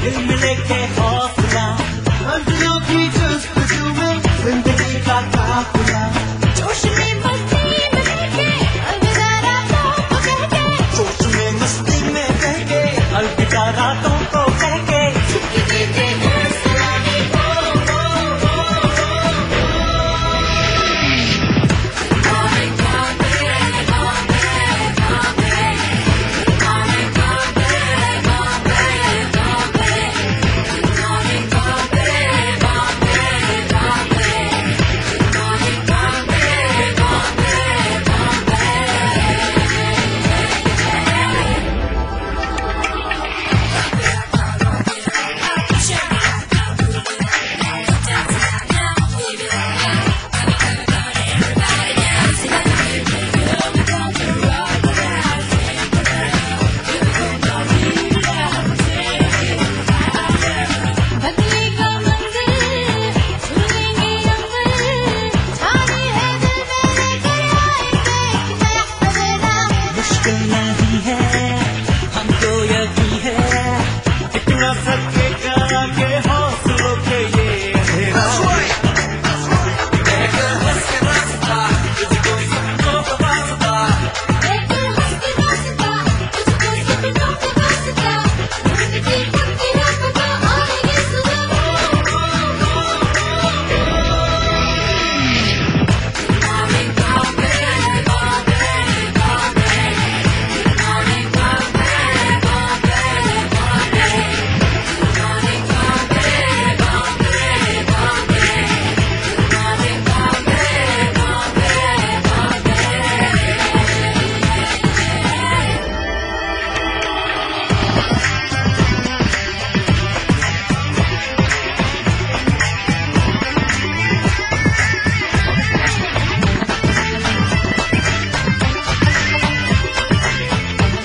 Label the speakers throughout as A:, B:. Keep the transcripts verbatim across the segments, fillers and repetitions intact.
A: दिल में लेके हौसला, मंजिलों की जस्तजू में जिंदगी का काफिला,
B: जोश में मस्ती में बहके अलविदा रातों को कह के,
A: जोश में मस्ती में बहके अलविदा रातों को कह के,
B: चुपके देते हैं सलामी को।
A: सबके करा के हौसलों के ये अंधेरा, लेकर हंस के रास्ता तुझको सपनों का वास्ता,
B: लेकर हंस के रास्ता तुझको सपनों का वास्ता, जिंदगी पक्की रास्ता आएगी सुबह।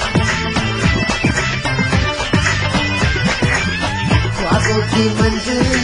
A: ख्वाबों की मंजिल